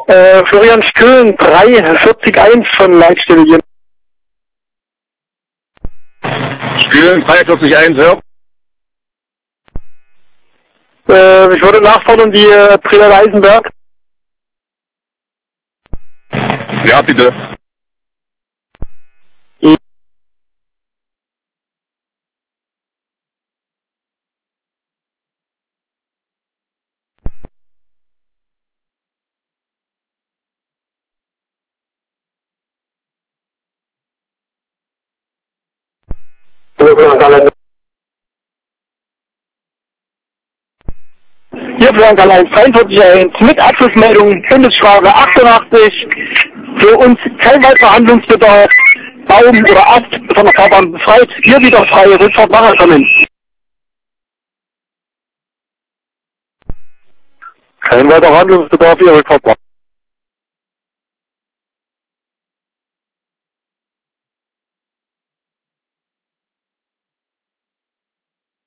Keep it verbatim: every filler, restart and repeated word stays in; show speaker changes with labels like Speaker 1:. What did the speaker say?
Speaker 1: Äh, Florian Stüllen, drei vierzig eins von Leitstelle hier.
Speaker 2: Stüllen, drei vierzig eins, ja.
Speaker 1: Äh, ich würde nachfordern, die äh, Trainer Eisenberg.
Speaker 2: Ja, bitte.
Speaker 1: Hier Florian Karl-Heinz, dreiundvierzig eins mit Abschlussmeldung Bundesstraße achtundachtzig. Für uns kein weiterer Handlungsbedarf. Baum oder Ast von der Fahrbahn befreit. Hier wieder freie Rückfahrt nachkommen.
Speaker 2: Kein weiterer Handlungsbedarf, Ihre Kopf.